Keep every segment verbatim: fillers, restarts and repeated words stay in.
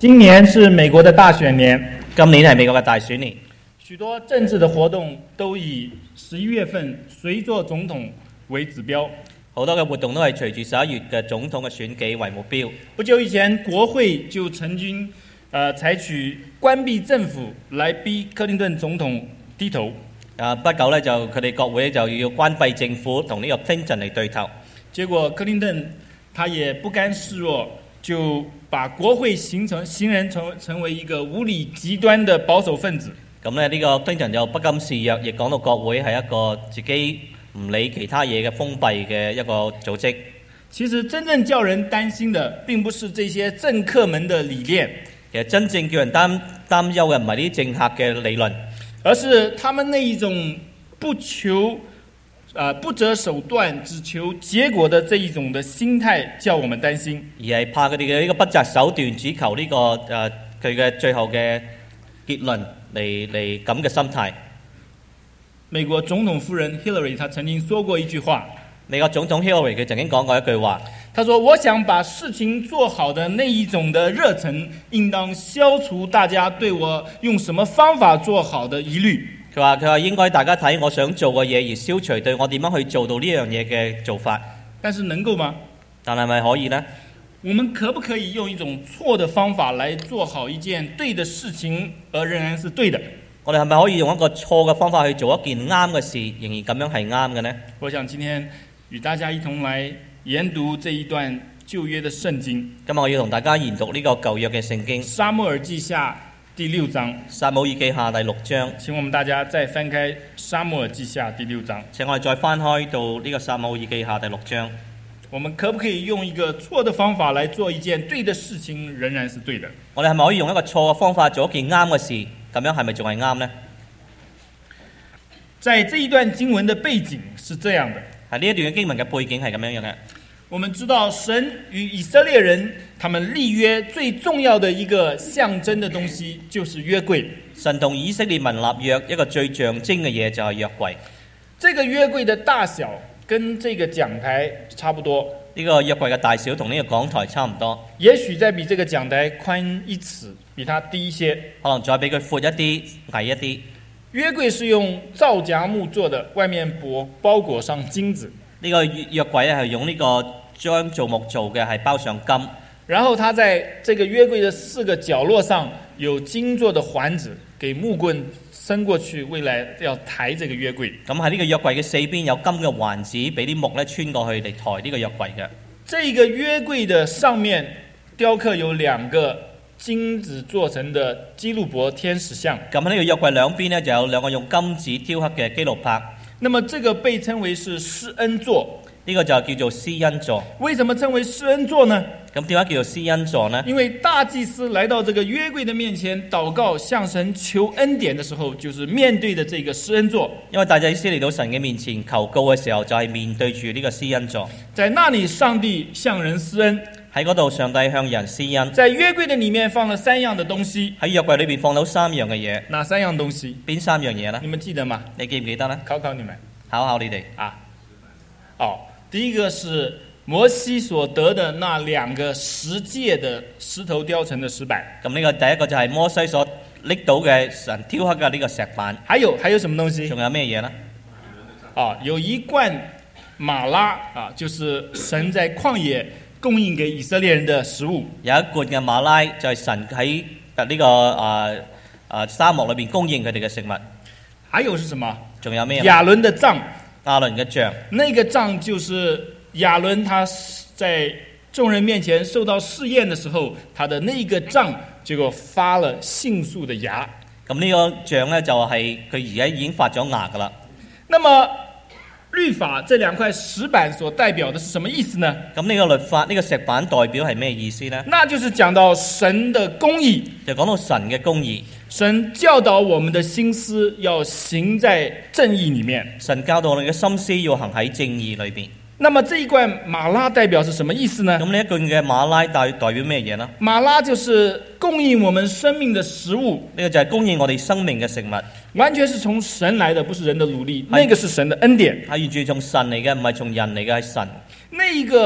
今年是美國的大選年， 今年係美國嘅大選年， 許多政治的活動都以十一月份誰做總統為指標。 好多嘅活動都係隨住十一月嘅總統嘅選舉為目標。 不久以前，國會就曾經呃採取關閉政府來逼克林頓總統低頭。 啊，不久呢，就佢哋國會就要關閉政府，同呢個 Clinton 嚟對頭。 結果克林頓他也不甘示弱，就把國會形成形成成成為一個無理極端的保守分子。 咁咧呢個 Clinton 就不甘示弱，亦講到國會係一個自己唔理其他嘢嘅封閉嘅一個組織。 其實真正叫人擔心的並不是這些政客們的理念， 其實真正叫人擔擔憂嘅唔係呢啲政客嘅理論， 而是他們那一種不求啊、呃、不擇手段只求結果的這一種的心態叫我們擔心， 而係怕佢哋嘅呢個不擇手段只求呢、這個誒佢嘅最後嘅結論嚟嚟咁嘅心態。 美國總統夫人 Hillary 她曾經說過一句話， 美國總統 Hillary 佢曾經講過一句話， 他說：我想把事情做好的那一種的熱忱，應當消除大家對我用什麼方法做好的疑慮。 佢話佢話應該大家睇我想做嘅嘢，而消除對我點樣去做到呢樣嘢嘅做法。 但是能夠嗎？ 但係咪可以呢？ 我們可不可以用一種錯的方法來做好一件對的事情，而仍然是對的？ 我哋係咪可以用一個錯嘅方法去做一件啱嘅事，仍然咁樣係啱嘅呢？ 我想今天與大家一同來研讀這一段舊約的聖經。 今日我要同大家研讀呢個舊約嘅聖經， 撒母耳記下第六章。 撒母耳記下第六章。 請我們大家再翻開撒母耳記下第六章。 請我哋再翻開到呢個撒母耳記下第六章。 我們可不可以用一個錯的方法來做一件對的事情，仍然是對的？ 我哋係咪可以用一個錯嘅方法做一件啱嘅事？咁樣係咪仲係啱呢？ 在這一段經文的背景是這樣的， 係呢一段嘅經文嘅背景係咁樣樣嘅。 我們知道神與以色列人他們立約最重要的一個象徵的東西就是約櫃。 神同以色列民立約一個最象徵嘅嘢就係約櫃。 這個約櫃的大小跟這個講台差不多。 呢個約櫃嘅大小同呢個講台差唔多。 也許再比這個講台寬一尺，比它低一些。 可能再比佢闊一啲、矮一啲。 約櫃是用皂莢木做的，外面裹包裹上金子。 呢個約櫃咧係用呢個將造木做嘅，係包上金。 然後它在這個約櫃的四個角落上有金做的環子，給木棍伸過去，未來要抬這個約櫃。 咁喺呢個約櫃嘅四邊有金嘅環子，俾啲木咧穿過去嚟抬呢個約櫃嘅。 這個約櫃的上面雕刻有兩個金子做成的基路伯天使像。 咁喺呢個約櫃兩邊呢，就有兩個用金子雕刻嘅基路伯。 那麼這個被稱為是施恩座。 呢個就叫做施恩座。 為什麼稱為施恩座呢？ 咁點解叫做施恩座呢？ 因為大祭司來到這個約櫃的面前禱告向神求恩典的時候，就是面對的這個施恩座。 因為大祭司嚟到神嘅面前求告嘅時候，就係面對住呢個施恩座。 在那裡上帝向人施恩。 喺嗰度上帝向人施恩。 在約櫃的裡面放了三樣的東西。 喺約櫃裏邊放到三樣嘅嘢。 哪三樣東西？ 邊三樣嘢呢？ 你們記得嗎？ 你記唔記得呢？ 考考你們， 考考你哋啊。哦，第一個是摩西所得的那兩個十誡的石頭雕成的石板。 咁呢個第一個就係摩西所拎到嘅神雕刻嘅呢個石板。 還有還有什麼東西？ 仲有咩嘢呢？ 哦，有一罐瑪拉啊，就是神在曠野供應給以色列人的食物。 有一罐嘅瑪拉就係神喺呢個啊啊沙漠裏邊供應佢哋嘅食物。 還有是什麼？ 仲有咩？ 亞倫的杖。 亞倫嘅杖。 那個杖就是亞倫他在眾人面前受到試驗的時候，他的那個杖結果發了杏樹的芽。 咁呢個杖呢，就係佢而家已經發咗芽噶啦。 那麼律法這兩塊石板所代表的是什麼意思呢？ 咁呢個律法呢、呢個石板代表係咩意思呢？ 那就是講到神的公義， 就講到神嘅公義。 神教導我們的心思要行在正義裡面。 神教導我哋嘅心思要行喺正義裏邊。 那麼這一罐瑪拉代表是什麼意思呢？ 咁呢一罐嘅瑪拉代代表咩嘢呢？ 瑪拉就是供應我們生命的食物。 呢個就係供應我哋生命嘅食物。 完全是從神來的，不是人的努力，那個是神的恩典。 係完全從神嚟嘅，唔係從人嚟嘅，係神。 那一個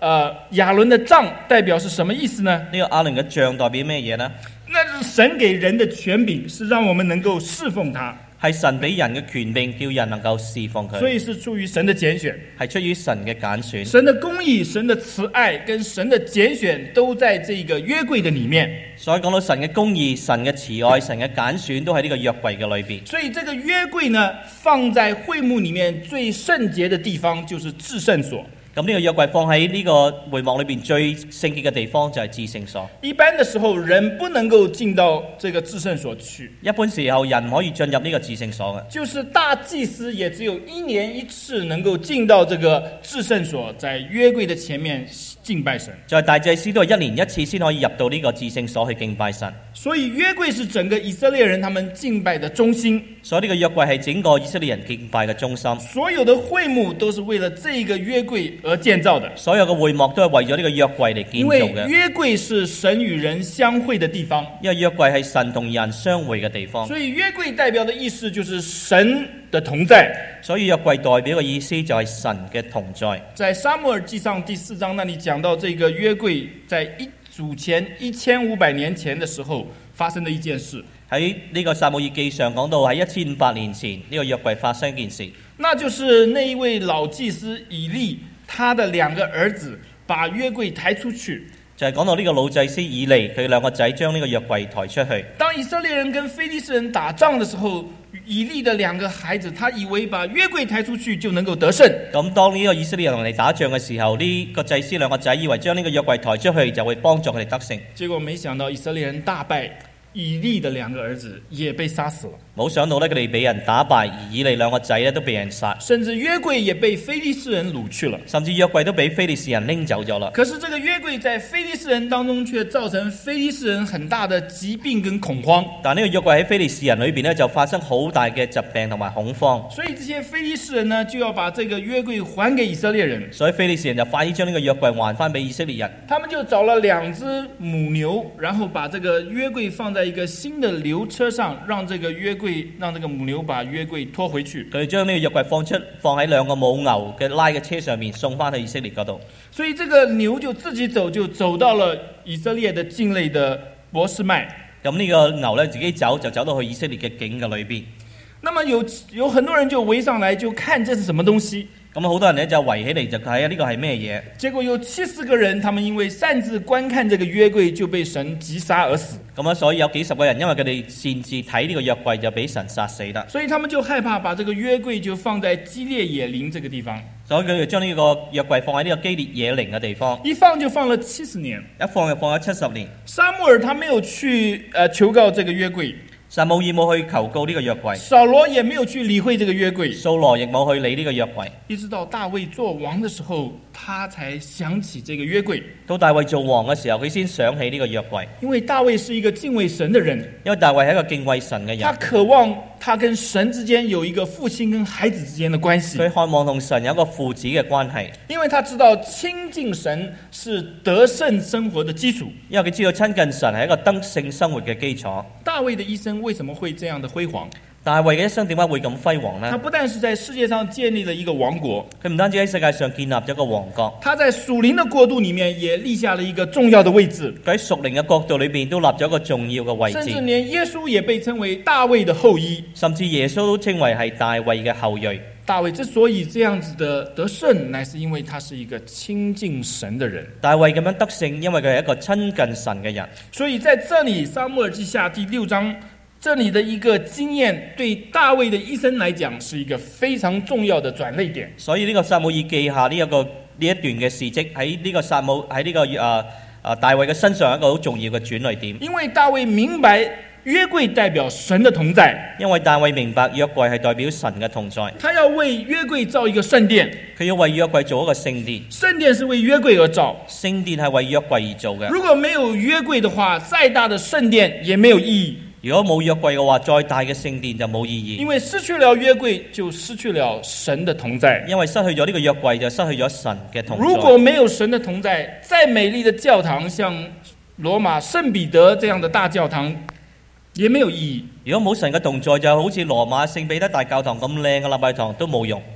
呃亚伦的杖代表是什么意思呢？ 呢個亞倫嘅杖代表咩嘢呢？ 那是神給人的權柄，是讓我們能夠侍奉他。 係神俾人嘅權柄，叫人能夠侍奉佢。 所以是出於神的揀選， 係出於神嘅揀選。 神的公義、神的慈愛跟神的揀選都在這個約櫃的裡面。 所以講到神嘅公義、神嘅慈愛、神嘅揀選，都喺呢個約櫃嘅裏邊。 所以這個約櫃呢，放在會幕裡面最聖潔的地方，就是至聖所。 咁呢個約櫃放喺呢個會幕裏邊最聖潔嘅地方就係至聖所。 一般的時候，人不能夠進到這個至聖所去。 一般時候人唔可以進入呢個至聖所嘅。 就是大祭司也只有一年一次能夠進到這個至聖所，在約櫃的前面敬拜神。 就係大祭司都係一年一次先可以入到呢個至聖所去敬拜神。 所以約櫃是整個以色列人他們敬拜的中心。 所以呢個約櫃係整個以色列人敬拜嘅中心。 所有的會幕都是為了這個約櫃而建造的。 所有嘅會幕都係為咗呢個約櫃嚟建造嘅。 因為約櫃是神與人相會的地方。 因為約櫃係神同人相會嘅地方。 所以約櫃代表的意思就是神的同在。 所以約櫃代表嘅意思就係神嘅同在。 在撒母耳記上第四章那裡講到這個約櫃在一主前一千五百年前的時候發生的一件事。 喺呢個撒母耳記上講到喺一千五百年前呢個約櫃發生一件事， 那就是那一位老祭司以利，他的兩個兒子把約櫃抬出去。 就係講到呢個老祭司以利，佢兩個仔將呢個約櫃抬出去。 當以色列人跟非利士人打仗的時候，以利的兩個孩子，他以為把約櫃抬出去就能夠得勝。 咁當呢個以色列人同你打仗嘅時候，呢、這個祭司兩個仔以為將呢個約櫃抬出去就會幫助佢哋得勝。 結果沒想到以色列人大敗，以利的兩個兒子也被殺死了。 冇想到呢，佢哋俾人打敗，而以利兩個仔咧都被人殺， 甚至約櫃也被非利士人擄去了。 甚至約櫃都俾非利士人拎走咗啦。 可是這個約櫃在非利士人當中卻造成非利士人很大的疾病跟恐慌。 但呢個約櫃喺非利士人裏邊呢，就發生好大嘅疾病同埋恐慌。 所以這些非利士人呢就要把這個約櫃還給以色列人。 所以非利士人就快啲將呢個約櫃還翻俾以色列人。 他們就找了兩隻母牛，然後把這個約櫃放在一個新的牛車上，讓這個約櫃讓這個母牛把約櫃拖回去。 佢哋將呢個約櫃放出放喺兩個母牛嘅拉嘅車上面，送翻去以色列嗰度。 所以這個牛就自己走，就走到了以色列的境內的伯示麥。 咁呢個牛咧自己走就走到去以色列嘅境嘅裏邊。 那麼有有很多人就圍上來就看這是什麼東西。 咁好多人咧就圍起嚟就睇下呢個係咩嘢。 結果有七十個人，他們因為擅自觀看這個約櫃，就被神擊殺而死。 咁啊，所以有幾十個人因為佢哋擅自睇呢個約櫃就俾神殺死啦。 所以他們就害怕把這個約櫃就放在基列野林這個地方。 所以佢哋將呢個約櫃放喺呢個基列野靈嘅地方。 一放就放了七十年。 一放就放咗七十年。 撒母耳他沒有去呃求告這個約櫃。 撒母耳冇去求告呢個約櫃， 掃羅也沒有去理會這個約櫃， 掃羅亦冇去理呢個約櫃。 一直到大衛做王的時候，他才想起這個約櫃。 到大衛做王嘅時候，佢先想起呢個約櫃。 因為大衛是一個敬畏神的人， 因為大衛係一個敬畏神嘅人， 他渴望他跟神之間有一個父親跟孩子之間的關係。 佢渴望同神有一個父子嘅關係， 因為他知道親近神是得勝生活的基礎。 因為佢知道親近神係一個得勝生活嘅基礎。 大衛的一生為什麼會這樣的輝煌？ 大衛嘅一生點解會咁輝煌呢？ 他不但是在世界上建立了一個王國， 佢唔單止喺世界上建立咗一個王國， 他在屬靈的國度裏面也立下了一個重要的位置。 佢喺屬靈嘅國度裏邊都立咗一個重要嘅位置， 甚至連耶穌也被稱為大衛的後裔， 甚至耶穌都稱為係大衛嘅後裔。 大衛之所以這樣子的得勝，乃是因為他是一個親近神的人。 大衛咁樣得勝，因為佢係一個親近神嘅人。 所以在這裡撒母耳記下第六章，這裡的一個經驗對大衛的一生來講是一個非常重要的轉捩點。 所以呢個撒母耳記下呢一個呢一段嘅事蹟喺呢個撒母喺呢個誒誒、呃、大衛嘅身上一個好重要嘅轉捩點。 因為大衛明白約櫃代表神的同在， 因為大衛明白約櫃係代表神嘅同在， 他要為約櫃造一個聖殿， 佢要為約櫃做一個聖殿。 聖殿是為約櫃而造， 聖殿係為約櫃而做嘅。 如果沒有約櫃的話，再大的聖殿也沒有意義。 如果冇約櫃嘅話，再大嘅聖殿就冇意義。 因為失去了約櫃，就失去了神的同在。 因為失去咗呢個約櫃，就失去咗神嘅同在。 如果沒有神的同在，再美麗的教堂，像羅馬聖彼得這樣的大教堂，也沒有意義。 如果冇神嘅同在，就好似羅馬聖彼得大教堂咁靚嘅禮拜堂都冇用。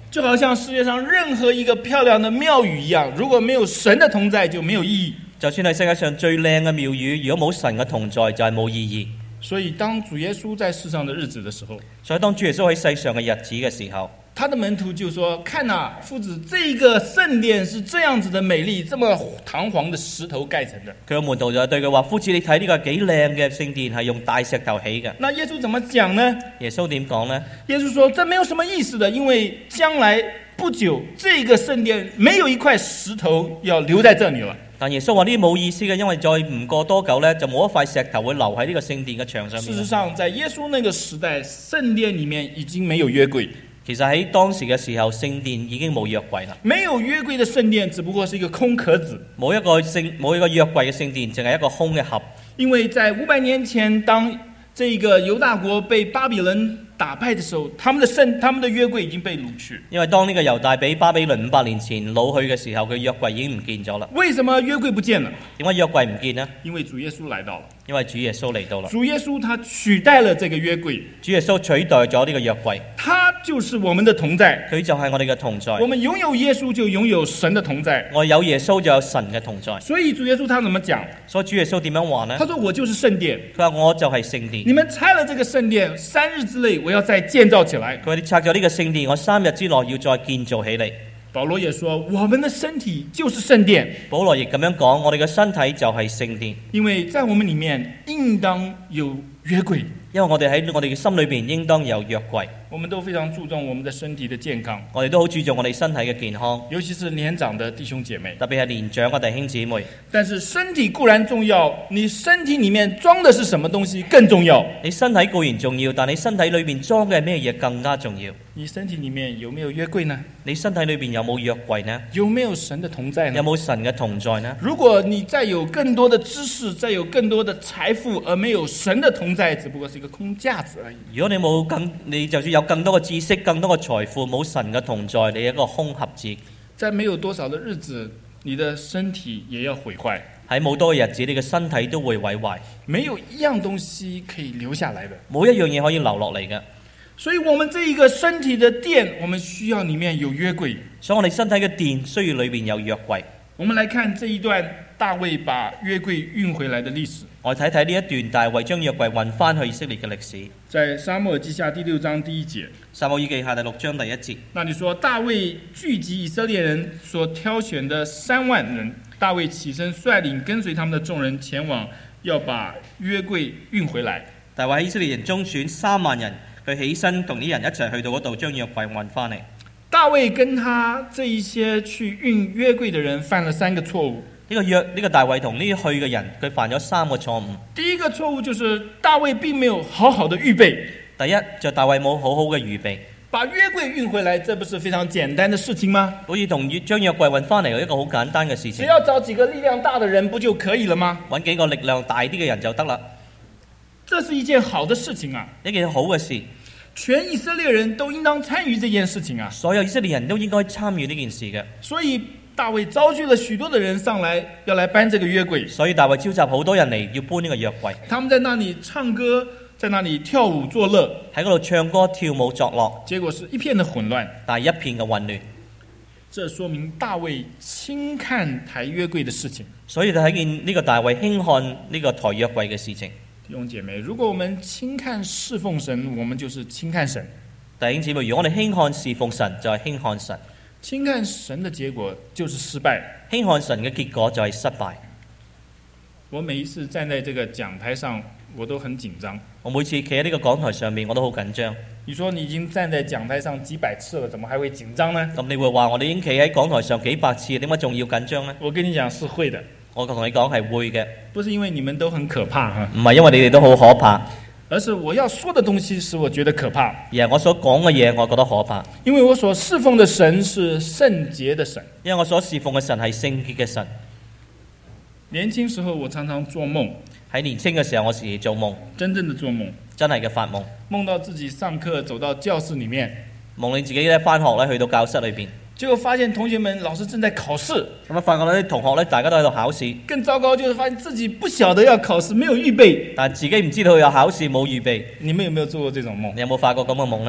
就好像世界上任何一个漂亮的庙宇一樣，如果沒有神的同在就沒有意義。 就算係世界上最靚嘅廟宇，如果冇神嘅同在，就係冇意義。 所以當主耶穌在世上的日子的時候， 所以當主耶穌喺世上嘅日子嘅時候， 他的門徒就說：看啊，夫子，這個聖殿是這樣子的美麗，這麼堂皇的石頭蓋成的。 佢個門徒就對佢話：夫子，你睇呢個幾靚嘅聖殿，係用大石頭起嘅。 那耶穌怎麼講呢？ 耶穌點講呢？ 耶穌說：這沒有什麼意思的，因為將來不久，這個聖殿沒有一塊石頭要留在這裡了。 但耶穌話呢啲冇意思嘅，因為再唔過多久呢，就冇一塊石頭會留喺呢個聖殿嘅牆上面。 事實上，在耶穌那個時代，聖殿裡面已經沒有約櫃。 其實喺當時嘅時候，聖殿已經冇約櫃啦。 沒有約櫃的聖殿，只不過是一個空殼子。 冇一個聖冇一個約櫃嘅聖殿，淨係一個空嘅盒。 因為在五百年前，當這個猶大國被巴比倫打敗的時候，他們的聖他們的約櫃已經被擄去。 因為當呢個猶大俾巴比倫五百年前擄去嘅時候，佢約櫃已經唔見咗啦。 為什麼約櫃不見了？ 點解約櫃唔見呢？ 因為主耶穌來到了。 因為主耶穌嚟到啦。 主耶穌他取代了這個約櫃。 主耶穌取代咗呢個約櫃。 他就是我們的同在。 佢就係我哋嘅同在。 我們擁有耶穌就擁有神的同在。 我有耶穌就有神嘅同在。 所以主耶穌他怎麼講？ 所以主耶穌點樣話呢？ 他說：我就是聖殿。 佢話我就係聖殿。 你們拆了這個聖殿，三日之內我要再建造起來。 佢話你拆咗呢個聖殿，我三日之內要再建造起嚟。 保羅也說：我們的身體就是聖殿。 保羅亦咁樣講，我哋嘅身體就係聖殿。 因為在我們裡面應當有約櫃。 因為我哋喺我哋嘅心裏邊應當有約櫃。 我們都非常注重我們的身體的健康。 我哋都好注重我哋身體嘅健康， 尤其是年長的弟兄姐妹。 特別係年長嘅弟兄姊妹。 但是身體固然重要，你身體裡面裝的是什麼東西更重要。 你身體固然重要，但你身體裏面裝嘅係咩嘢更加重要。 你身體裡面有沒有約櫃呢？ 你身體裏面有冇約櫃呢？ 有沒有神的同在呢？ 有冇神嘅同在呢？ 如果你再有更多的知識，再有更多的財富，而沒有神的同在，只不過是一個空架子而已。 如果你冇更，你就算有更多嘅知識、更多嘅財富，冇神嘅同在，你一個空盒子。 在沒有多少的日子，你的身體也要毀壞。 喺冇多嘅日子，你嘅身體都會毀壞。 沒有一樣東西可以留下來的， 冇一樣嘢可以留落嚟嘅。 所以我們這一個身體的殿，我們需要裡面有約櫃。 所以我哋身體嘅殿需要裏面有約櫃。 我們來看這一段大衛把約櫃運回來的歷史。 我睇睇呢一段大衛將約櫃運翻去以色列嘅歷史。 在撒母耳記下第六章第一節。 撒母耳記下第六章第一節。 那你說大衛聚集以色列人所挑選的三萬人，大衛起身率領跟隨他們的眾人前往，要把約櫃運回來。 大衛喺以色列人中選三萬人。佢起身同啲人一齊去到嗰度，將約櫃運翻嚟。 大衛跟他這一些去運約櫃的人犯了三個錯誤。 呢個約呢個大衛同呢去嘅人，佢犯咗三個錯誤。 第一個錯誤就是大衛並沒有好好的預備。 第一就大衛冇好好嘅預備。 把約櫃運回來，這不是非常簡單的事情嗎？ 好似同將約櫃運翻嚟一個好簡單嘅事情。 只要找幾個力量大的人不就可以了嗎？ 揾幾個力量大啲嘅人就得啦。 這是一件好的事情啊！ 一件好嘅事。 全以色列人都應當參與這件事情啊！ 所有以色列人都應該參與呢件事嘅。 所以大衛召聚了許多的人上來，要來搬這個約櫃。 所以大衛召集好多人嚟要搬呢個約櫃。 他們在那裡唱歌，在那裡跳舞作樂， 喺嗰度唱歌跳舞作樂。 結果是一片的混亂， 但係一片嘅混亂。 這說明大衛輕看抬約櫃的事情。 所以就睇見呢個大衛輕看呢個抬約櫃嘅事情。 弟兄姐妹，如果我們輕看侍奉神，我們就是輕看神。 弟兄姊妹，如果我哋輕看侍奉神，就係輕看神。 輕看神的結果就是失敗。 輕看神嘅結果就係失敗。 我每一次站在這個講台上，我都很緊張。 我每次企喺呢個講台上面，我都好緊張。 你說你已經站在講台上幾百次了，怎麼還會緊張呢？ 咁你會話我哋已經企喺講台上幾百次，點解仲要緊張呢？ 我跟你講是會的。 我同你講係會嘅， 不是因為你們都很可怕哈， 唔係因為你哋都好可怕， 而是我要說的東西使我覺得可怕， 而係我所講嘅嘢我覺得可怕。 因為我所侍奉的神是聖潔的神， 因為我所侍奉嘅神係聖潔嘅神。 年輕時候我常常做夢， 喺年輕嘅時候我時時做夢， 真正的做夢， 真係嘅發夢， 夢到自己上課走到教室裡面， 夢你自己咧返學咧去到教室裏邊。 結果發現同學們老師正在考試， 咁啊發覺呢啲同學咧大家都喺度考試。 更糟糕就是發現自己不曉得要考試，沒有預備， 但自己唔知道有考試冇預備。 你們有沒有做過這種夢？ 你有冇發過咁嘅夢呢？ 啊，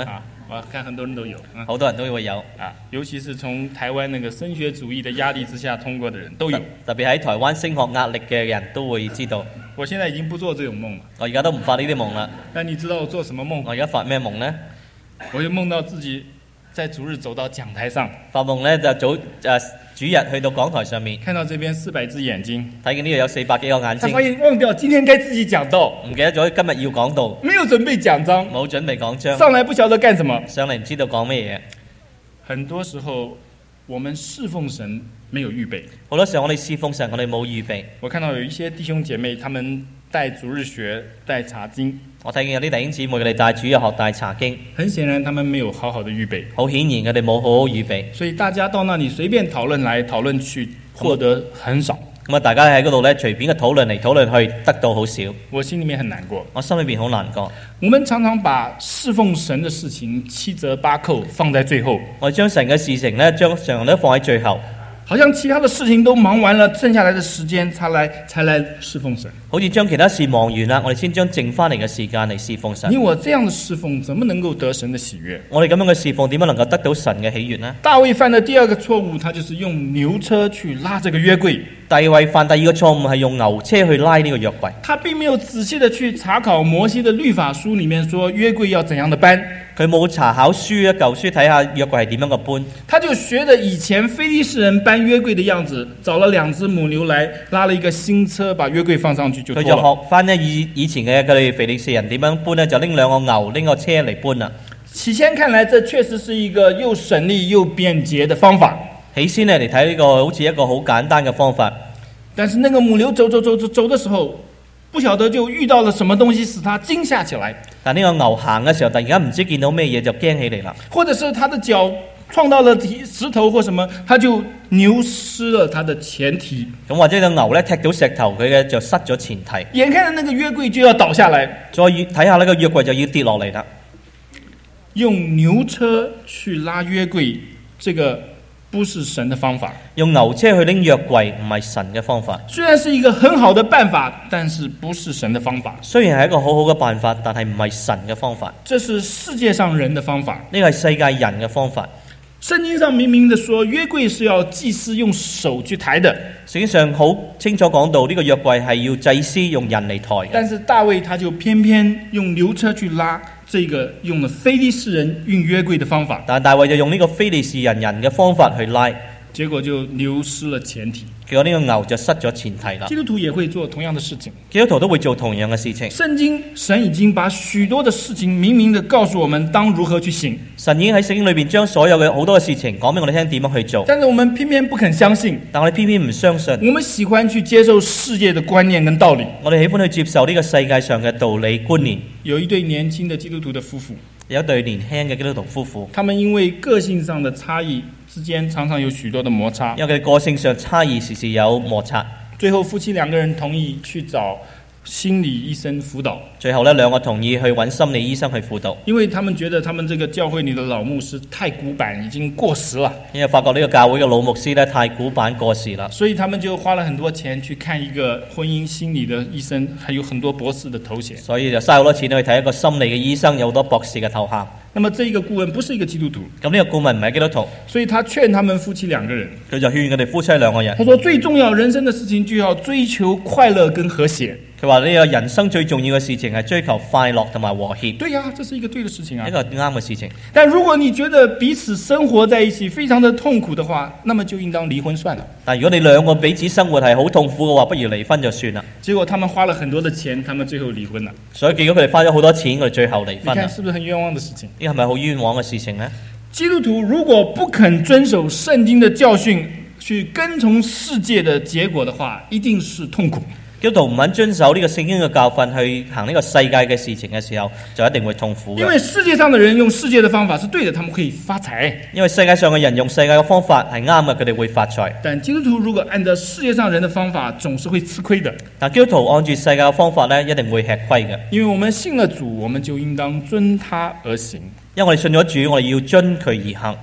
我看很多人都有啊好多人都會有。 啊，尤其是從台灣那個升學主義的壓力之下通過的人都有。 特別喺台灣升學壓力嘅人都會知道。 我現在已經不做這種夢了。 我而家都唔發呢啲夢啦。 但你知道我做什麼夢？ 我而家發咩夢呢？ 我就夢到自己在主日走到講台上， 發夢呢就早誒、呃、主日去到講台上面， 看到這邊四百隻眼睛， 睇見呢度有四百幾個眼睛。 他發現忘掉今天該自己講道， 唔記得咗今日要講道， 沒有準備講章， 冇準備講章， 上來不曉得幹什麼， 上嚟唔知道講咩嘢。 很多時候我們侍奉神沒有預備， 好多時候我哋侍奉神，我哋冇預備。 我看到有一些弟兄姐妹，他們帶主日學、帶查經， 我睇見有啲弟兄姊妹佢哋帶主日學、帶查經， 很顯然他們沒有好好的預備， 好顯然佢哋冇好好預備， 所以大家到那裡隨便討論來討論去，獲得很少。 咁啊，大家喺嗰度咧隨便嘅討論嚟討論去，得到好少。 我心裡面很難過， 我心裏邊好難過。 我們常常把侍奉神的事情七折八扣放在最後， 我哋將神嘅事情咧，將常常都放喺最後， 好像其他的事情都忙完了，剩下來的時間才來才來侍奉神。 好似將其他事忙完啦，我哋先將剩翻嚟嘅時間嚟侍奉神。 你我這樣的侍奉，怎麼能夠得神的喜悅？ 我哋咁樣嘅侍奉，點樣能夠得到神嘅喜悅呢？ 大衛犯的第二個錯誤，他就是用牛車去拉這個約櫃。 大衛犯第二個錯誤係用牛車去拉呢個約櫃， 他並沒有仔細的去查考摩西的律法書裡面說約櫃要怎樣的搬， 佢冇查考書一舊書睇下約櫃係點樣嘅搬， 他就學着以前非利士人搬約櫃的樣子，找了兩隻母牛來拉了一個新車，把約櫃放上去就拖了。 佢就學翻呢以以前嘅佢哋腓利士人點樣搬呢，就拎兩個牛拎個車嚟搬啦。 起先看來，這確實是一個又省力又便捷的方法。 起先呢嚟睇呢個好似一個好簡單嘅方法， 但是那個母牛走走走走走的時候，不曉得就遇到了什麼東西使它驚嚇起來。 但呢個牛行嘅時候，突然間唔知見到咩嘢就驚起嚟啦， 或者是它的腳撞到了石頭或什麼，它就扭失了它的前蹄。 咁或者個牛咧踢到石頭，佢嘅就失咗前蹄。 眼看着那個約櫃就要倒下來， 再睇下呢個約櫃就要跌落嚟啦。 用牛車去拉約櫃，這個不是神的方法。 用牛車去拎約櫃唔係神嘅方法， 雖然是一個很好的辦法，但是不是神的方法。 雖然係一個好好嘅辦法，但係唔係神嘅方法。 這是世界上人的方法， 呢個係世界人嘅方法。 聖經上明明的說，約櫃是要祭司用手去抬的。 聖經上好清楚講到呢個約櫃係要祭司用人嚟抬嘅。 但是大衛他就偏偏用牛車去拉，這個用了非利士人運約櫃的方法。 但大衛就用呢個非利士人人嘅方法去拉， 結果就流失了前蹄。 結果呢個牛就失咗前蹄啦。 基督徒也會做同樣的事情， 基督徒都會做同樣嘅事情。 聖經神已經把許多的事情明明的告訴我們當如何去行， 神已經喺聖經裏邊將所有嘅好多嘅事情講俾我哋聽點樣去做， 但是我們偏偏不肯相信， 但我哋偏偏唔相信。 我們喜歡去接受世界的觀念跟道理。 我哋喜歡去接受呢個世界上嘅道理觀念。 有一對年輕的基督徒的夫婦， 有一對年輕嘅基督徒夫婦， 他們因為個性上的差異之間常常有許多的摩擦， 因為佢哋個性上差異時時有摩擦。 最後夫妻兩個人同意去找心理醫生輔導， 最後呢兩個同意去揾心理醫生去輔導， 因為他們覺得他們這個教會裏的老牧師太古板，已經過時了， 因為發覺呢個教會嘅老牧師呢太古板過時啦， 所以他們就花了很多錢去看一個婚姻心理的醫生，還有很多博士的頭銜， 所以就嘥好多錢去睇一個心理嘅醫生，有好多博士嘅頭銜。 那麼這一個顧問不是一個基督徒， 咁呢個顧問唔係基督徒， 所以他勸他們夫妻兩個人， 佢就勸佢哋夫妻兩個人， 他說最重要人生的事情就要追求快樂跟和諧。 佢話呢個人生最重要嘅事情係追求快樂同埋和諧。 對呀、啊，這是一個對的事情啊， 一個啱嘅事情。 但如果你覺得彼此生活在一起非常的痛苦的話，那麼就應當離婚算了。 但如果你兩個彼此生活係好痛苦嘅話，不如離婚就算啦。 結果他們花了很多的錢，他們最後離婚了。 所以結果佢哋花咗好多錢，佢哋最後離你婚啦。 看是不是很冤枉的事情？ 呢個係咪好冤枉嘅事情呢？ 基督徒如果不肯遵守聖經的教訓，去跟從世界的結果的話，一定是痛苦。 基督徒唔肯遵守呢個聖經嘅教訓去行呢個世界嘅事情嘅時候，就一定會痛苦嘅。 因為世界上的人用世界的方法是對的，他們可以發財。 因為世界上嘅人用世界嘅方法係啱嘅，佢哋會發財。 但基督徒如果按照世界上人的方法，總是會吃虧的。 但基督徒按住世界嘅方法呢，一定會吃虧嘅。 因為我們信了主，我們就應當遵他而行。 因為我哋信咗主，我哋要遵佢而行。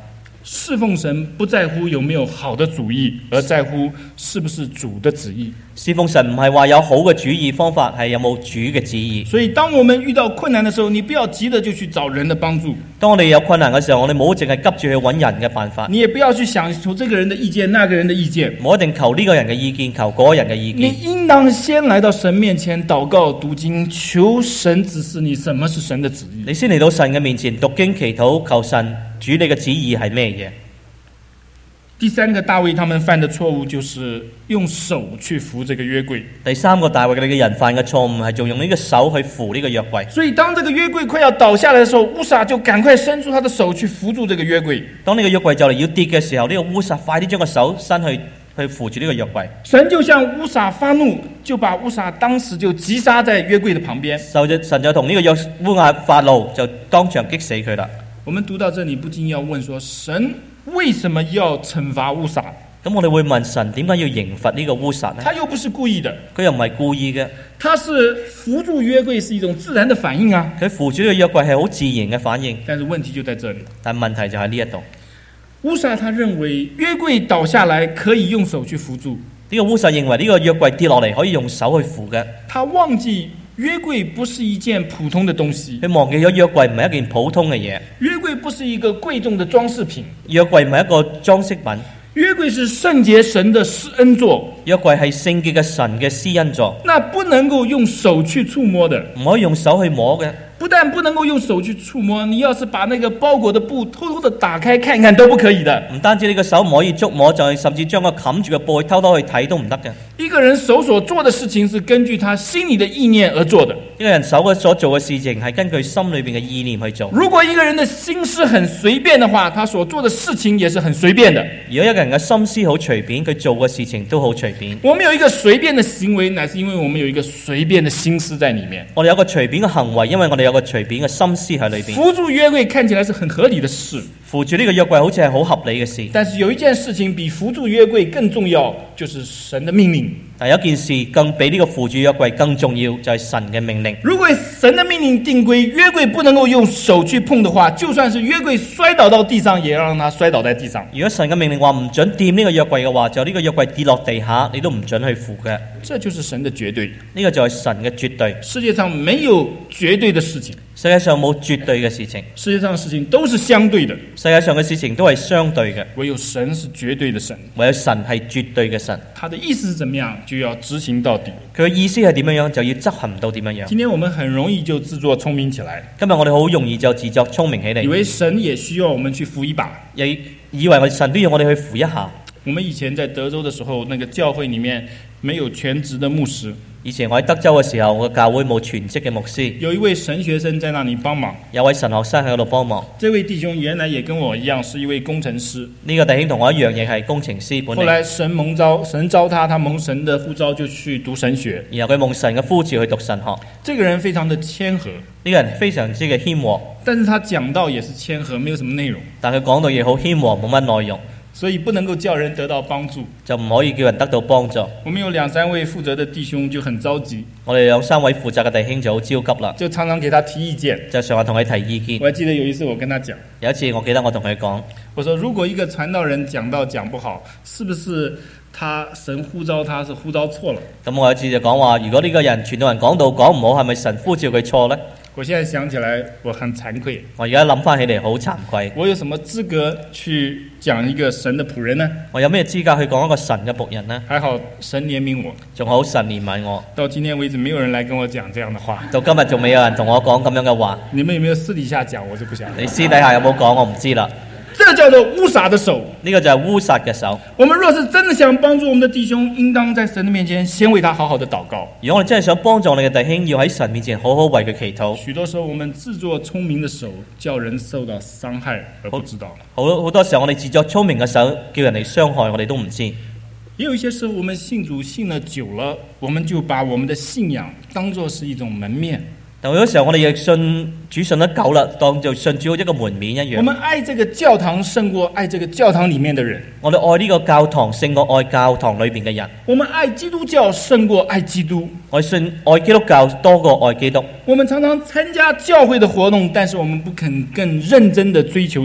侍奉神不在乎有沒有好的主意，而在乎是不是主的旨意。 侍奉神唔係話有好嘅主意方法，係有冇主嘅旨意。 所以當我們遇到困難的時候，你不要急着就去找人的幫助。 當我哋有困難嘅時候，我哋冇淨係急住去揾人嘅辦法。 你也不要去想求這個人的意見，那個人的意見。 唔好一定求呢個人嘅意見，求嗰個人嘅意見。 你應當先來到神面前禱告讀經，求神指示你什麼是神的旨意。 你先嚟到神嘅面前讀經祈禱，求神主你嘅旨意係咩嘢？ 第三個大衛他們犯的錯誤就是用手去扶這個約櫃。 第三個大衛嘅人犯嘅錯誤係仲用呢個手去扶呢個約櫃。 所以當這個約櫃快要倒下來的時候，烏撒就趕快伸出他的手去扶住這個約櫃。 當呢個約櫃就嚟要跌嘅時候，呢、這個烏撒快啲將個手伸去去扶住呢個約櫃。 神就向烏撒發怒，就把烏撒當時就擊殺在約櫃的旁邊。 神就同呢個約烏撒發怒，就當場擊死佢啦。 我們讀到這裏不禁要問說，神為什麼要懲罰烏撒？ 咁我哋會問神點解要刑罰呢個烏撒呢？ 他又不是故意的， 佢又唔係故意嘅， 他是扶住約櫃是一種自然的反應啊。 佢扶住呢個約櫃係好自然嘅反應。 但是問題就在這裏， 但問題就喺呢一度。 烏撒他認為約櫃倒下來可以用手去扶住， 呢個烏撒認為呢個約櫃跌落嚟可以用手去扶嘅。 他忘記約櫃不是一件普通的東西， 佢忘記咗約櫃唔係一件普通嘅嘢。 約櫃不是一個貴重的裝飾品， 約櫃唔係一個裝飾品。 約櫃是聖潔神的施恩座， 約櫃係聖潔嘅神嘅施恩座， 那不能夠用手去觸摸的， 唔可以用手去摸嘅。 不但不能夠用手去觸摸，你要是把那個包裹的布偷偷的打開看看都不可以的。 唔單止你個手唔可以觸摸，就係甚至將個冚住個布偷偷去睇都唔得嘅。 一個人手所做的事情是根據他心裏的意念而做的。 一個人手所做嘅事情係根據心裏邊嘅意念去做。 如果一個人的心思很隨便的話，他所做的事情也是很隨便的。 如果一個人嘅心思好隨便，佢做嘅事情都好隨便。 我們有一個隨便的行為，乃是因為我們有一個隨便的心思在裏面。 我哋有一個隨便嘅行為，因為我哋有個隨便嘅心思喺裏邊。 扶住約櫃看起來是很合理的事， 扶住呢個約櫃好似係好合理嘅事。 但是有一件事情比扶住約櫃更重要，就是神的命令。 但有一件事更比呢個扶住約櫃更重要，就係神嘅命令。 如果神的命令定規約櫃不能夠用手去碰的話，就算是約櫃摔倒到地上，也要讓它摔倒在地上。 如果神嘅命令話唔准掂呢個約櫃嘅話，就呢個約櫃跌落地下，你都唔准去扶嘅。 這就是神的絕對， 呢個就係神嘅絕對。 世界上沒有絕對的事情， 世界上冇絕對嘅事情， 世界上的事情都是相對的。 世界上嘅事情都係相對嘅， 唯有神是絕對的神， 唯有神係絕對嘅神。 他的意思是怎麼樣，就要執行到底。 佢嘅意思係點樣樣，就要執行到點樣樣。 今天我們很容易就自作聰明起來， 今日我哋好容易就自作聰明起嚟， 以為神也需要我們去扶一把， 又以為我哋神都要我哋去扶一下。 我們以前在德州的時候，那個教會裡面沒有全職的牧師。 以前我喺德州嘅時候，我嘅教會冇全職嘅牧師， 有一位神學生在那裡幫忙， 有位神學生喺嗰度幫忙。 這位弟兄原來也跟我一樣是一位工程師， 呢個弟兄同我一樣，亦係工程師本嚟。 後來神蒙召，神召他，他蒙神的呼召就去讀神學， 然後佢蒙神嘅呼召去讀神學。 這個人非常的謙和， 呢個人非常之嘅謙和， 但是他講道也是謙和，沒有什麼內容， 但佢講到嘢好謙和，冇乜內容， 所以不能夠叫人得到幫助， 就唔可以叫人得到幫助。 我們有兩三位負責的弟兄就很着急， 我哋有三位負責嘅弟兄就好焦急啦， 就常常給他提意見， 就成日同佢提意見。 我還記得有一次我跟他講， 有一次我記得我同佢講， 我說如果一個傳道人講道講不好，是不是他神呼召他是呼召錯了？ 咁我有一次就講話，如果呢個人傳道人講道講唔好，係咪神呼召佢錯呢？ 我現在想起來我很慚愧， 我而家諗翻起嚟好慚愧。 我有什麼資格去講一個神的僕人呢？ 我有咩資格去講一個神嘅僕人呢？ 還好神憐憫我， 仲好神憐憫我。 到今天為止沒有人來跟我講這樣的話。 到今日仲未有人同我講咁樣嘅話。 你們有沒有私底下講？我就不曉得。 你私底下有冇講？我唔知啦。 這叫做烏撒的手， 呢個就係烏撒嘅手。 我們若是真的想幫助我們的弟兄，應當在神的面前先為他好好的禱告。 如果我哋真係想幫助我哋嘅弟兄，要喺神面前好好為佢祈禱。 許多時候我們自作聰明的手，叫人受到傷害而不知道。 好好多時候我哋自作聰明嘅手，叫人哋傷害我哋都唔知。 也有一些時候我們信主信了久了，我們就把我們的信仰當作是一種門面。 但有時候我哋亦信主信得久啦，當做信主好一個門面一樣。 我們愛這個教堂勝過愛這個教堂裡面的人。 我哋愛呢個教堂勝過愛教堂裏邊嘅人。 我們愛基督教勝過愛基督。 我信愛基督教多過愛基督。 我們常常參加教會的活動，但是我們不肯更認真的追求主。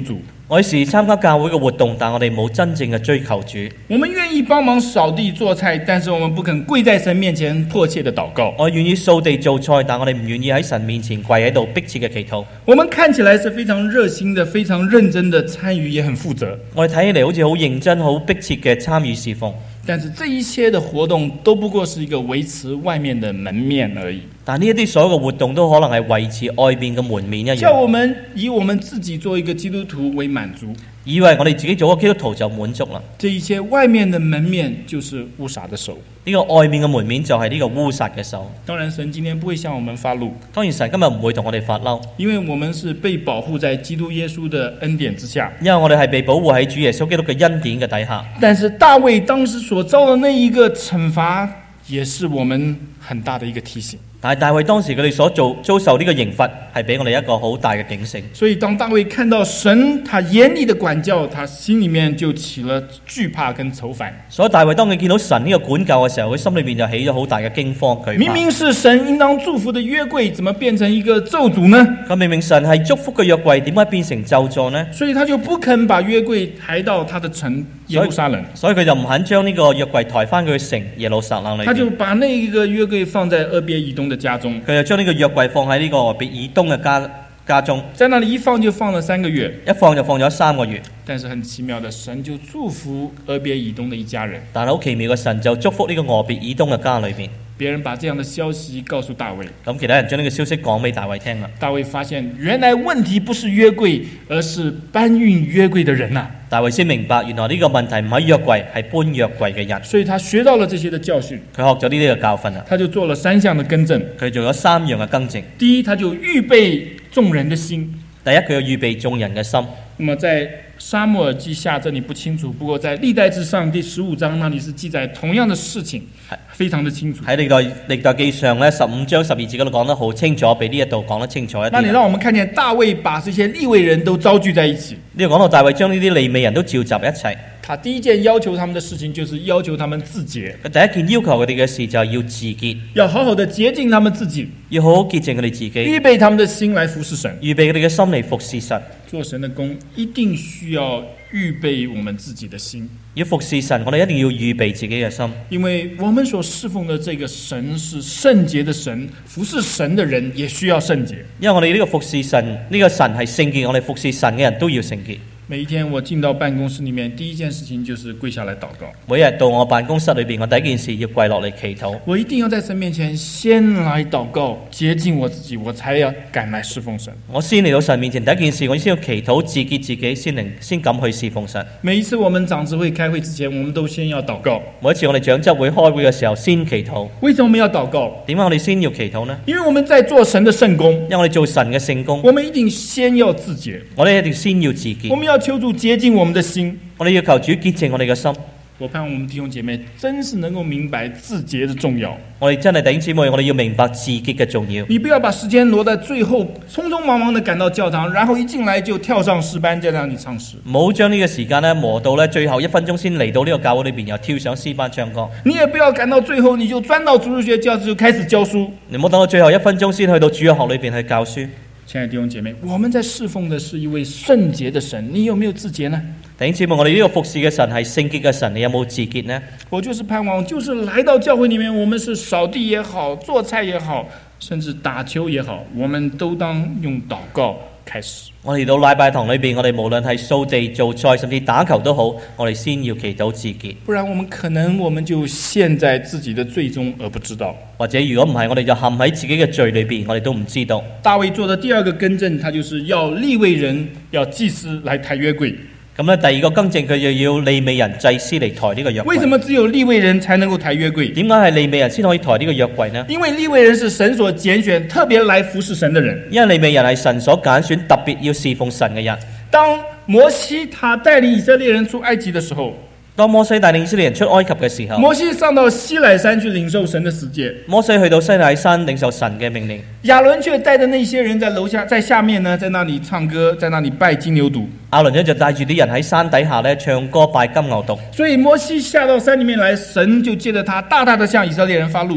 我哋時參加教會嘅活動，但我哋冇真正嘅追求主。 我们愿意帮忙扫地做菜，但是我们不肯跪在神面前迫切的祷告。 我願意掃地做菜，但我哋唔願意喺神面前跪喺度迫切嘅祈禱。 我们看起来是非常热心的，非常认真的参与，也很负责。 我哋睇起嚟好似好認真、好迫切嘅參與侍奉。 但是这一切的活动都不过是一个維持外面的門面而已。 但呢一啲所有嘅活動都可能係維持外邊嘅門面一叫樣， 我們以我們自己做一個基督徒為滿足。 以為我哋自己做個基督徒就滿足啦。 這一切外面的門面就是烏撒的手。 呢個外面嘅門面就係呢個烏撒嘅手。 當然神今天不會向我們發怒， 當然神今日唔會同我哋發嬲， 因為我們是被保護在基督耶穌的恩典之下。 因為我哋係被保護喺主耶穌基督嘅恩典嘅底下。 但是大衛當時所遭的那一個懲罰，也是我們很大的一個提醒。 但係大衛當時佢哋所做遭受呢個刑罰，係俾我哋一個好大嘅警醒。 所以當大衛看到神他嚴厲的管教，他心裏面就起了懼怕跟愁煩。 所以大衛當佢見到神呢個管教嘅時候，佢心裏邊就起咗好大嘅驚慌懼怕。 明明是神應當祝福的約櫃，怎麼變成一個咒詛呢？ 咁明明神係祝福嘅約櫃，點解變成咒詛呢？ 所以他就不肯把約櫃抬到他的城耶路撒冷， 所以佢就唔肯將呢個約櫃抬翻佢嘅城耶路撒冷裏邊。 他就把那一個約櫃放在俄別以東的家中， 佢就將呢個約櫃放喺呢個俄別以東嘅家家中， 在那裡一放就放了三個月， 一放就放咗三個月。 但是很奇妙的，神就祝福俄別以東的一家人。 但係好奇妙嘅，神就祝福呢個俄別以東嘅家裏邊。 別人把這樣的消息告訴大衛， 咁其他人將呢個消息講俾大衛聽啦。 大衛發現原來問題不是約櫃，而是搬運約櫃的人啊！ 大衛先明白，原來呢個問題唔係約櫃，係搬約櫃嘅人。 所以他學到了這些的教訓， 佢學咗呢啲嘅教訓啦。 他就做了三項的更正。 佢做咗三樣嘅更正。 第一，他就預備眾人的心。 第一，佢要預備眾人嘅心。 那麼在撒母耳記下這裡不清楚，不過在歷代志上第十五章那裡是記載同樣的事情，非常的清楚。 喺歷代歷代記上咧，十五章十二節嗰度講得好清楚，比呢一度講得清楚一啲。 那裡讓我們看見大衛把這些利未人都召聚在一起。 呢度講到大衛將呢啲利未人都召集一齊。 他第一件要求他們的事情就是要求他們自潔。 佢第一件要求佢哋嘅事就係要自潔， 要好好的潔淨他們自己， 要好好潔淨佢哋自己， 預備他們的心來服侍神， 預備佢哋嘅心嚟服侍神。 做神的工一定需要預備我們自己的心。 要服侍神，我哋一定要預備自己嘅心， 因為我們所侍奉的這個神是聖潔的神，服侍神的人也需要聖潔。 因為我哋呢個服侍神，呢、這個神係聖潔，我哋服侍神嘅人都要聖潔。 每一天我進到辦公室裡面，第一件事情就是跪下來禱告。 每日到我辦公室裏邊，我第一件事要跪落嚟祈禱。 我一定要在神面前先來禱告，潔淨我自己，我才要敢來侍奉神。 我先嚟到神面前，第一件事我先要祈禱自潔自己，先能先敢去侍奉神。 每一次我們長執會開會之前，我們都先要禱告。 每一次我哋長執會開會嘅時候，先祈禱。 為什麼我們要禱告？ 點解我哋先要祈禱呢？ 因為我們在做神的聖工， 因為我哋做神嘅聖工， 我們一定先要自潔。 我哋一定先要自潔。 我們要求主潔淨我們的心， 我哋要求主潔淨我哋嘅心。 我盼望我們弟兄姐妹真是能夠明白自潔的重要。 我哋真係弟兄姊妹，我哋要明白自潔嘅重要。 你不要把時間挪在最後，匆匆忙忙地趕到教堂，然後一進來就跳上詩班，在那裡唱詩。 唔好將呢個時間咧磨到咧最後一分鐘先嚟到呢個教會裏邊，又跳上詩班唱歌。 你也不要趕到最後，你就鑽到主日學教室就開始教書。 你唔好等到最後一分鐘先去到主日學裏邊去教書。 親愛的弟兄姐妹，我們在侍奉的是一位聖潔的神，你有沒有自潔呢？ 弟兄姊妹，我哋呢個服侍嘅神係聖潔嘅神，你有冇自潔呢？ 我就是盼望，就是來到教會裡面，我們是掃地也好，做菜也好，甚至打球也好，我們都當用禱告開始。 我哋到禮拜堂裏邊，我哋無論係掃地、做菜，甚至打球都好，我哋先要祈禱自潔。 不然我們可能我們就陷在自己的罪中而不知道。 或者如果唔係，我哋就陷喺自己嘅罪裏邊，我哋都唔知道。 大衛做的第二個更正，他就是要利未人、要祭司來抬約櫃。 咁咧，第二個更正佢就要利未人祭司嚟抬呢個約櫃。 為什麼只有利未人才能夠抬約櫃？ 點解係利未人先可以抬呢個約櫃呢？ 因為利未人是神所揀選，特別來服侍神的人。 因為利未人係神所揀選，特別要侍奉神嘅人。 當摩西他帶領以色列人出埃及的時候， 當摩西帶領以色列人出埃及嘅時候， 摩西上到西乃山去領受神的十誡。 摩西去到西乃山領受神嘅命令， 亞倫卻帶着那些人在樓下，在下面呢，在那裡唱歌，在那裡拜金牛犢。 亞倫呢就帶住啲人喺山底下咧唱歌拜金牛犢。 所以摩西下到山裡面來，神就借着他大大的向以色列人發怒。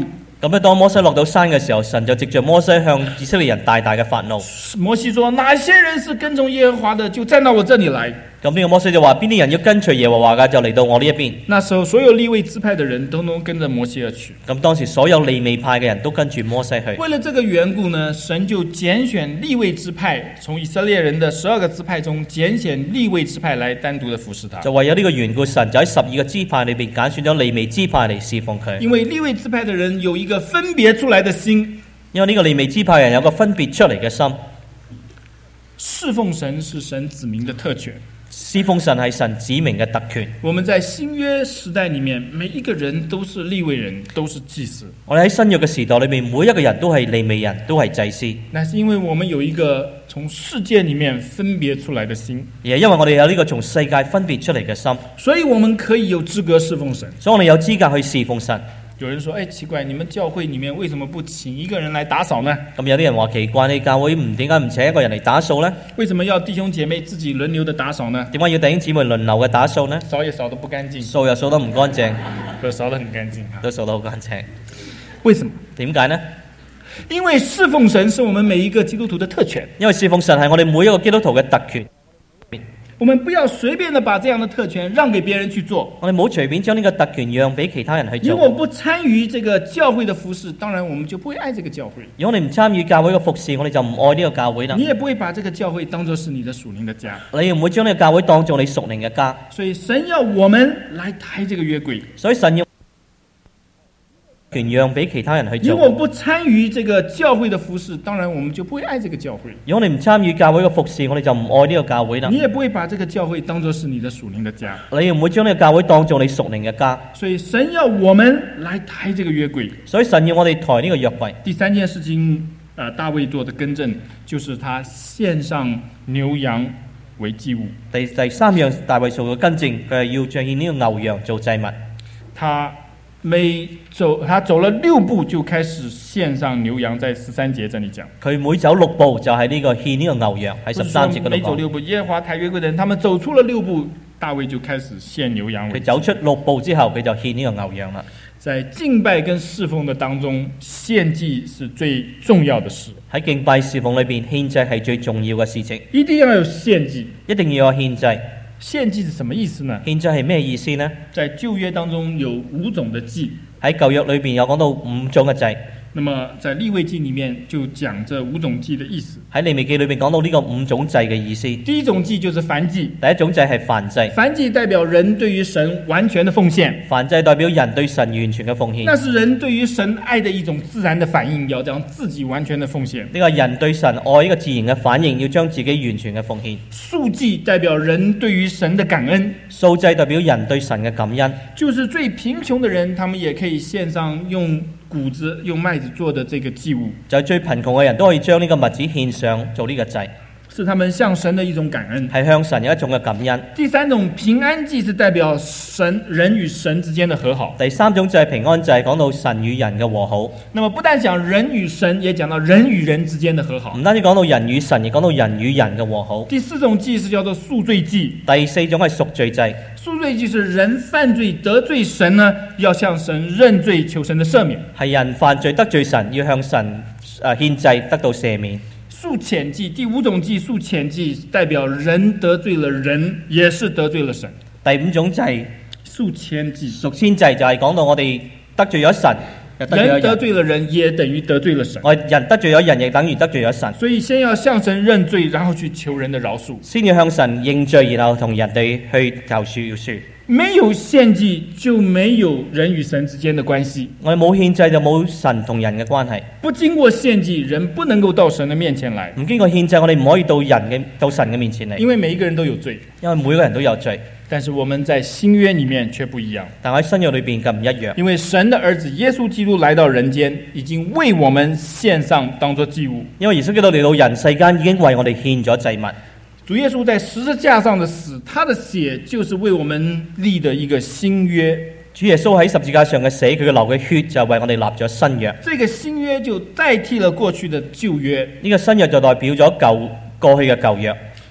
咁咧，當摩西落到山嘅時候，神就藉着摩西向以色列人大大嘅發怒。 摩西說：哪些人是跟從耶和華的，就站到我這裡來。 咁呢個摩西就話：邊啲人要跟隨耶和華嘅，就嚟到我呢一邊。 那時候所有利未支派的人都能跟着摩西而去。 咁當時所有利未派嘅人都跟住摩西去。 為了這個緣故呢，神就揀選利未支派，從以色列人的十二個支派中揀選利未支派來單獨的服侍他。 就為咗呢個緣故，神就喺十二個支派裏邊揀選咗利未支派嚟侍奉佢。 因為利未支派的人有一個分別出來的心， 因為呢個利未支派人有個分別出嚟嘅心。 侍奉神是神子民的特權。 侍奉神係神指明嘅特權。 我們在新約時代裡面，每一個人都是利未人，都是祭司。 我哋喺新約嘅時代裏面，每一個人都係利未人，都係祭司。 那是因為我們有一個從世界裡面分別出來的心， 而係因為我哋有呢個從世界分別出嚟嘅心， 所以我們可以有資格侍奉神。 所以我哋有資格去侍奉神。 有人說：哎，奇怪，你們教會裡面為什麼不請一個人來打掃呢？ 咁有啲人話奇怪，你教會唔點解唔請一個人嚟打掃呢？ 為什麼要弟兄姐妹自己輪流的打掃呢？ 點解要弟兄姊妹輪流嘅打掃呢？ 掃也掃得不乾淨， 掃又掃得唔乾淨， 可掃得很乾淨哈。 都掃得好乾淨。 為什麼？ 點解呢？ 因為侍奉神是我們每一個基督徒的特權。 因為侍奉神係我哋每一個基督徒嘅特權。 我們不要隨便的把這樣的特權讓給別人去做。 我哋唔好隨便將呢個特權讓俾其他人去做。 如果不參與這個教會的服事，當然我們就不會愛這個教會。 如果我哋唔參與教會嘅服事，我哋就唔愛呢個教會啦。 你也不會把這個教會當作是你的屬靈的家。 你唔會將呢個教會當做你屬靈嘅家。 所以神要我們來抬這個約櫃。 所以神要權讓俾其他人去做。 如果不參與這個教會的服事，當然我們就不會愛這個教會。 如果你唔參與教會嘅服事，我哋就唔愛呢個教會啦。 你也不會把這個教會當作是你的屬靈的家。 你唔會將呢個教會當做你屬靈嘅家。 所以神要我們來抬這個約櫃。 所以神要我哋抬呢個約櫃。 第三件事情，呃，大衛做的更正，就是他獻上牛羊為祭物。 第第三樣大衛做嘅更正，佢係要彰顯呢個牛羊做祭物。 他每走，他走了六步就開始獻上牛羊，在十三節這裡講。 佢每走六步就係呢個獻呢個牛羊，喺十三節嗰度講。 每走六步，耶和華抬約櫃的人，他們走出了六步，大衛就開始獻牛羊為祭。 佢走出六步之後，佢就獻呢個牛羊啦。 在敬拜跟侍奉的當中，獻祭是最重要的事。 喺敬拜侍奉裏邊，獻祭係最重要嘅事情。 一定要有獻祭， 一定要有獻祭。 獻祭是什麼意思呢？ 獻祭係咩意思呢？ 在舊約當中有五種的祭， 喺舊約裏邊有講到五種嘅祭。 那麼在利未記裡面就講這五種祭的意思。 喺利未記裏邊講到呢個五種祭嘅意思。 第一種祭就是燔祭， 第一種祭係燔祭。 燔祭代表人對於神完全的奉獻。 燔祭代表人對神完全嘅奉獻。 那是人對於神愛的一種自然的反應，要將自己完全的奉獻。 呢個人對神愛呢個自然嘅反應，要將自己完全嘅奉獻。 素祭代表人對於神的感恩， 素祭代表人對神嘅感恩。 就是最貧窮的人，他們也可以獻上用谷子、用麥子做的這個祭物， 就係最貧窮嘅人都可以將呢個物子獻上做呢個祭， 是他們向神的一種感恩， 係向神有一種嘅感恩。 第三種平安祭是代表神人與神之間的和好。 第三種就係平安祭，講到神與人嘅和好。 那麼不但講人與神，也講到人與人之間的和好。 唔單止講到人與神，亦講到人與人嘅和好。 第四種祭是叫做贖罪祭。 第四種係贖罪祭。 贖罪祭是人犯罪得罪神呢，要向神認罪求神的赦免。 係人犯罪得罪神，要向神誒獻祭得到赦免。 贖愆祭，第五種祭贖愆祭代表人得罪了人，也是得罪了神。 第五種祭贖愆祭， 贖愆祭就係講到我哋得罪咗神，又得罪咗人。 人得罪了人，也等於得罪了神。 我人得罪咗人，亦等於得罪咗神。 所以先要向神認罪，然後去求人的饒恕。 先要向神認罪，然後同人哋去求饒恕。 沒有獻祭就沒有人與神之間的關係。 我哋冇獻祭就冇神同人嘅關係。 不經過獻祭，人不能夠到神的面前來。 唔經過獻祭，我哋唔可以到人嘅到神嘅面前嚟。 因為每一個人都有罪， 因為每個人都有罪。 但是我們在新約裡面卻不一樣。 但喺新約裏邊咁唔一樣。 因為神的兒子耶穌基督來到人間，已經為我們獻上當作祭物。 因為耶穌基督嚟到人世間，已經為我哋獻咗祭物。 主耶穌在十字架上的死，他的血就是為我們立的一個新約。 主耶穌喺十字架上嘅死，佢嘅流嘅血就為我哋立咗新約。 這個新約就代替了過去的舊約。 呢個新約就代表咗舊過去嘅舊約。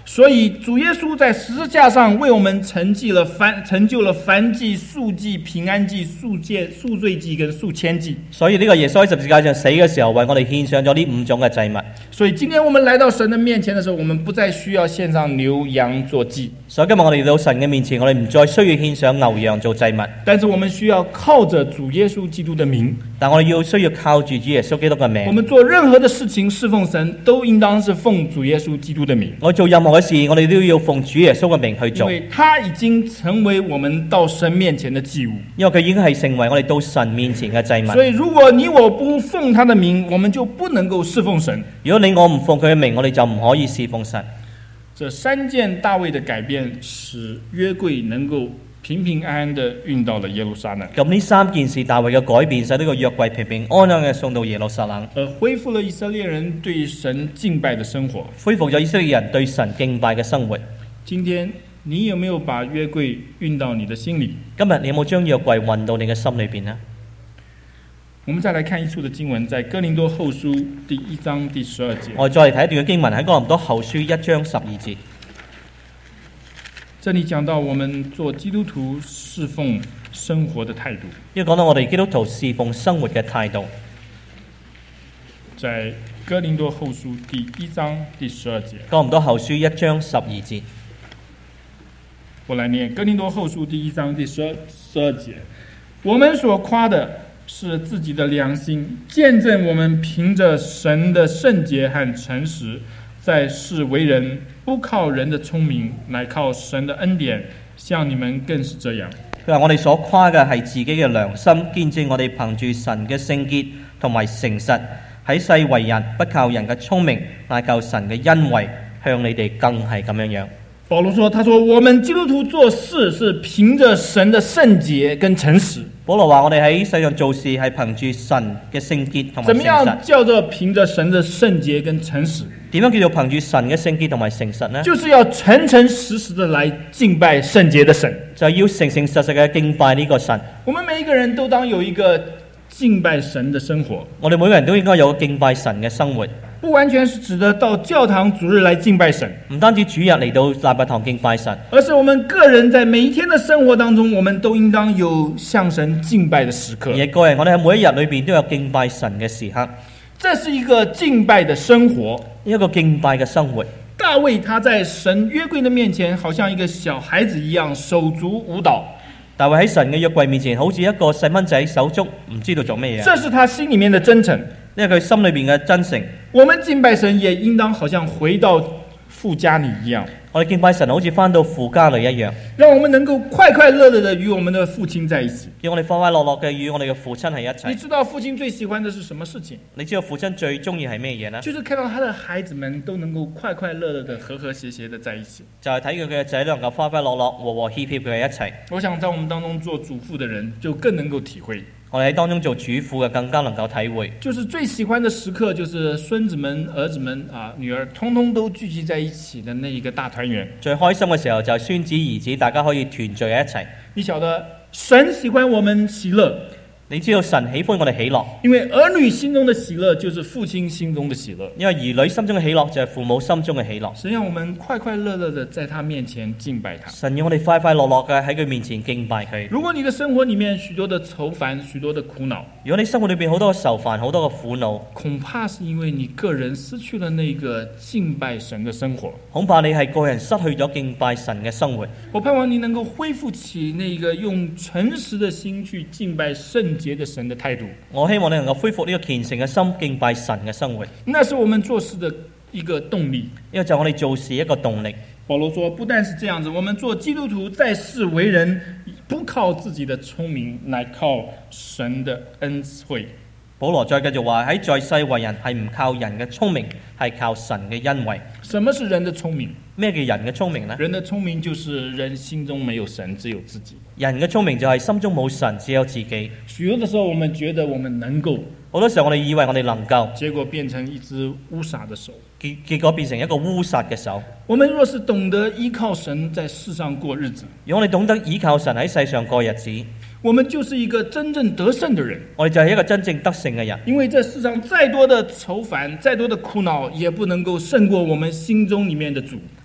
所以主耶穌在十字架上為我們成就了燔成就了燔祭、素祭、平安祭、贖罪贖罪祭跟贖愆祭。 所以呢個耶穌喺十字架上死嘅時候，為我哋獻上咗呢五種嘅祭物。 所以今天我們來到神的面前的時候，我們不再需要獻上牛羊做祭。 所以今日我哋嚟到神嘅面前，我哋唔再需要獻上牛羊做祭物， 但是我們需要靠着主耶穌基督的名。 但我哋要需要靠住主耶穌基督嘅名。 我們做任何的事情侍奉神，都應當是奉主耶穌基督的名。 我做任何嘅事，我哋都要奉主耶穌嘅名去做， 因為他已經成為我們到神面前的祭物。 因為佢已經係成為我哋到神面前嘅祭物。 所以如果你我不奉他的名，我們就不能夠侍奉神。 如果你我唔奉佢嘅名，我哋就唔可以侍奉神。 這三件大衛的改變，使約櫃能夠平平安安地運到了耶路撒冷。 咁呢三件事大衛嘅改變，使呢個約櫃平平安安嘅送到耶路撒冷， 而恢復了以色列人對神敬拜的生活， 恢復咗以色列人對神敬拜嘅生活。 今天你有沒有把約櫃運到你的心裡？ 今日你有冇將約櫃運到你嘅心裏邊呢？ 我們再來看一處的經文，在哥林多後書第一章第十二節。 我再嚟睇一段嘅經文喺哥林多後書一章十二節。 這裡講到我們做基督徒侍奉生活的態度。 呢個講到我哋基督徒侍奉生活嘅態度， 在哥林多後書第一章第十二節。 哥林多後書一章十二節。 我來念哥林多後書第一章第十二十二節。我們所誇的是自己的良心，見證我們憑着神的聖潔和誠實，在世為人，不靠人的聰明，乃靠神的恩典，像你們更是這樣。 佢話我哋所誇嘅係自己嘅良心，見證我哋憑住神嘅聖潔同埋誠實，喺世為人，不靠人嘅聰明，乃靠神嘅恩惠，向你哋更係咁樣樣。 保羅說：他說我們基督徒做事是憑着神的聖潔跟誠實。 保羅話我哋喺世上做事係憑住神嘅聖潔同埋怎麼誠實。 樣叫做憑着神的聖潔跟誠實？ 點樣叫做憑住神嘅聖潔同埋誠實呢？ 就是要誠誠實實的來敬拜聖潔的神， 就要誠誠實實嘅敬拜呢個神。 我們每一個人都當有一個敬拜神的生活。 我哋每個人都應該有個敬拜神嘅生活， 不完全是指的到教堂主日來敬拜神， 唔單止主日嚟到禮拜堂敬拜神， 而是我們個人在每一天的生活當中，我們都應當有向神敬拜的時刻。 而個人我哋喺每一日裏邊都有敬拜神嘅時刻。 這是一個敬拜的生活， 一個敬拜嘅生活。 大衛他在神約櫃的面前，好像一個小孩子一樣手足舞蹈。 大衛喺神嘅約櫃面前，好似一個細蚊仔手足，唔知道做咩嘢。 這是他心裏面的真誠， 因為佢心裏邊嘅真誠。 我們敬拜神也應當好像回到父家裏一樣。 我哋敬拜神好似翻到父家裏一樣， 讓我們能夠快快樂樂的與我們的父親在一起。 讓我哋快快樂樂嘅與我哋嘅父親喺一齊。 你知道父親最喜歡的是什麼事情？ 你知道父親最中意係咩嘢呢？ 就是看到他的孩子們都能夠快快樂樂的和和諧諧的在一起。 就係睇佢嘅仔女能夠快快樂樂、和和諧諧嘅一齊。 我想在我們當中做主婦的人就更能夠體會。 我哋喺當中做主婦嘅更加能夠體會。 就是最喜歡的時刻，就是孫子們、兒子們啊、女兒，通通都聚集在一起的那一個大團圓。 最開心嘅時候就係孫子兒子大家可以團聚喺一齊。 你曉得神喜歡我們喜樂， 你知道神喜歡我哋喜樂， 因為兒女心中的喜樂就是父親心中的喜樂。 因為兒女心中嘅喜樂就係父母心中嘅喜樂。 神讓我們快快樂樂的在他面前敬拜他。 神要我哋快快樂樂嘅喺佢面前敬拜佢。 如果你的生活裡面許多的愁煩、許多的苦惱， 如果你生活裏邊好多嘅愁煩、好多嘅苦惱， 恐怕是因為你個人失去了那個敬拜神的生活。 恐怕你係個人失去咗敬拜神嘅生活。 我盼望你能夠恢復起那個用誠實的心去敬拜聖潔的神的態度。 我希望你能夠恢復呢個虔誠嘅心，敬拜神嘅生活。 那是我們做事的一個動力， 因為就係我哋做事一個動力。 保羅說，不但是這樣子，我們做基督徒在世為人，不靠自己的聰明，乃靠神的恩惠。 保羅再繼續話喺在世為人係唔靠人嘅聰明，係靠神嘅恩惠。 什麼是人的聰明？ 咩叫人嘅聰明呢？ 人的聰明就是人心中沒有神，只有自己。 人嘅聰明就係心中冇神，只有自己。 許多的時候，我們覺得我們能夠， 好多時候我哋以為我哋能夠， 結果變成一隻烏撒的手。 結結果變成一個烏撒嘅手。 我們若是懂得依靠神在世上過日子， 如果我哋懂得依靠神喺世上過日子， 我們就是一個真正得勝的人。 我哋就係一個真正得勝嘅人。 因為這世上再多的愁煩，再多的苦惱，也不能夠勝過我們心中裡面的主。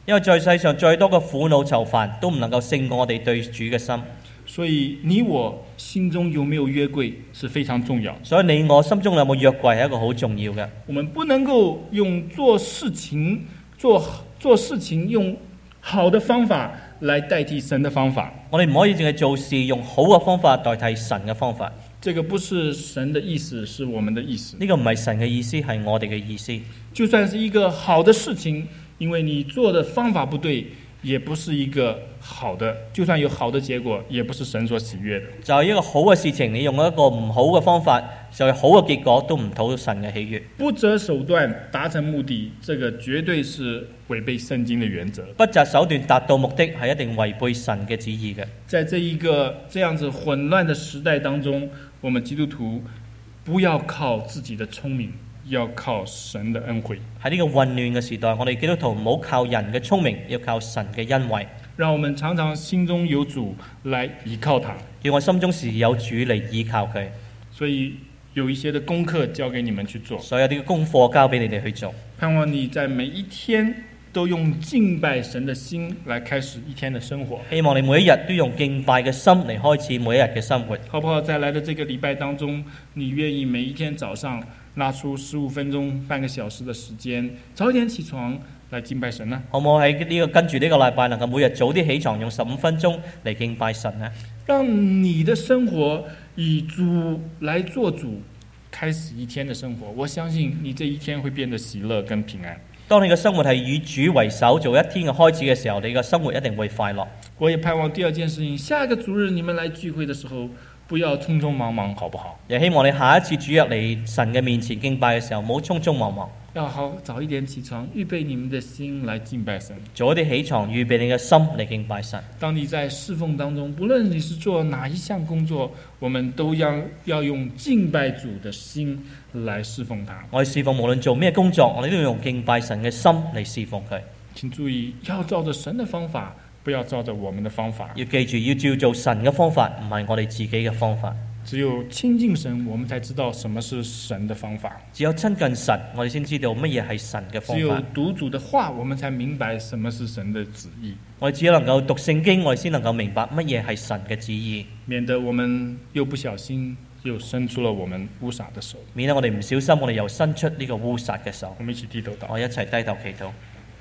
因為在世上再多嘅苦惱愁煩都唔能夠勝過我哋對主嘅心。 所以你我心中有沒有約櫃是非常重要。 所以你我心中有冇約櫃係一個好重要嘅。 我們不能夠用做事情做做事情用好的方法來代替神的方法。 我哋唔可以淨係做事用好嘅方法代替神嘅方法。 這個不是神的意思，是我們的意思。 呢個唔係神嘅意思，係我哋嘅意思。 就算是一個好的事情，因為你做的方法不對，也不是一個好的。就算有好的結果，也不是神所喜悅的。 就係一個好嘅事情，你用一個唔好嘅方法，就係好嘅結果都唔討神嘅喜悅。 不擇手段達成目的，這個絕對是違背聖經的原則。 不擇手段達到目的，係一定違背神嘅旨意嘅。 在這一個這樣子混亂的時代當中，我們基督徒不要靠自己的聰明，要靠神的恩惠。 喺呢個混亂嘅時代，我哋基督徒唔好靠人嘅聰明，要靠神嘅恩惠。 讓我們常常心中有主來依靠他， 叫我心中時有主嚟依靠佢。 所以有一些的功課交給你們去做， 所以有啲功課交俾你哋去做。 盼望你在每一天都用敬拜神的心來開始一天的生活。 希望你每一日都用敬拜嘅心嚟開始每一日嘅生活。 好不好？在來的這個禮拜當中，你願意每一天早上拿出十五分鐘、半個小時的時間，早點起床來敬拜神呢？ 好唔好喺呢個跟住呢個禮拜，能夠每日早啲起床，用十五分鐘嚟敬拜神呢？ 讓你的生活以主來做主，開始一天的生活。我相信你這一天會變得喜樂跟平安。 當你嘅生活係以主為首，做一天嘅開始嘅時候，你嘅生活一定會快樂。 我也盼望第二件事情，下一個主日你們來聚會的時候，不要匆匆忙忙，好不好？ 也希望你下一次主日嚟神嘅面前敬拜嘅時候，唔好匆匆忙忙， 要好早一點起床，預備你們的心來敬拜神。 早啲起床，預備你嘅心嚟敬拜神。 當你在侍奉當中，不論你是做哪一項工作，我們都要要用敬拜主的心來侍奉他。 我哋侍奉無論做咩工作，我哋都要用敬拜神嘅心嚟侍奉佢。 請注意，要照着神的方法，不要照着我們的方法。 要記住，要照做神嘅方法，唔係我哋自己嘅方法。 只有親近神，我們才知道什麼是神的方法。 只有親近神，我哋先知道乜嘢係神嘅方法。 只有讀主的話，我們才明白什麼是神的旨意。 我哋只有能夠讀聖經，我哋先能夠明白乜嘢係神嘅旨意， 免得我們又不小心又伸出了我們污灑的手。 免得我哋唔小心，我哋又伸出呢個污撒嘅手。 我們一起低頭禱告。 我一齊低頭祈禱。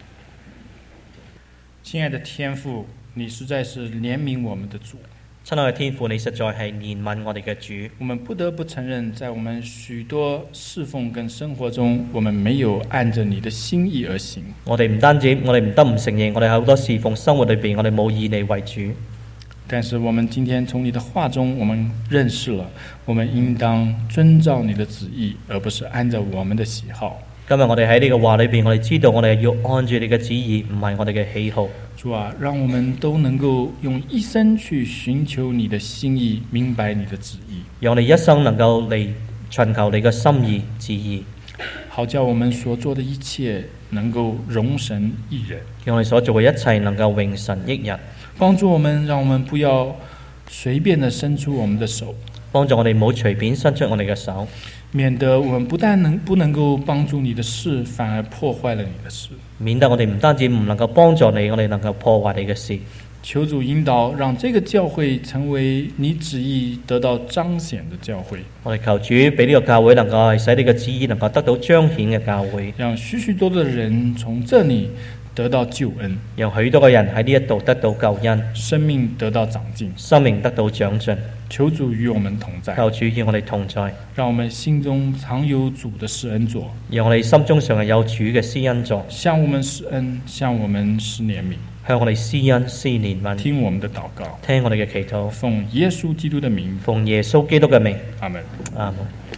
親愛的天父，你實在是憐憫我們的主。 親愛的天父，你實在係憐憫我哋嘅主。 我們不得不承認，在我們許多侍奉跟生活中，我們沒有按着你的心意而行。 我哋唔單止，我哋唔得唔承認，我哋喺好多侍奉生活裏邊，我哋冇以你為主。 但是我們今天從你的話中，我們認識了，我們應當遵照你的旨意，而不是按照我們的喜好。 今日我哋喺呢個話裏邊，我哋知道我哋要按住你嘅旨意，唔係我哋嘅喜好。 主啊，讓我們都能夠用一生去尋求你的心意，明白你的旨意。 讓我哋一生能夠嚟尋求你嘅心意旨意， 好叫我們所做的一切能夠榮神益人。 讓我哋所做嘅一切能夠榮神益人。 幫助我們，讓我們不要隨便的伸出我們的手。 幫助我哋唔好隨便伸出我哋嘅手， 免得我們不但能不能夠幫助你的事，反而破壞了你的事。 免得我哋唔單止唔能夠幫助你，我哋能夠破壞你嘅事。 求主引導，讓這個教會成為你旨意得到彰顯的教會。 我哋求主俾呢個教會能夠係使你嘅旨意能夠得到彰顯嘅教會， 讓許許多多的人從這裏得到救恩， 讓許多嘅人喺呢一度得到救恩， 生命得到長進， 生命得到長進。 求主與我們同在， 求主與我哋同在， 讓我們心中常有主的施恩座， 讓我哋心中常係有主嘅施恩座， 向我們施恩，向我們施憐憫， 向我哋施恩施憐憫， 聽我們的禱告， 聽我哋嘅祈禱， 奉耶穌基督的名， 奉耶穌基督嘅名， 阿門， 阿門。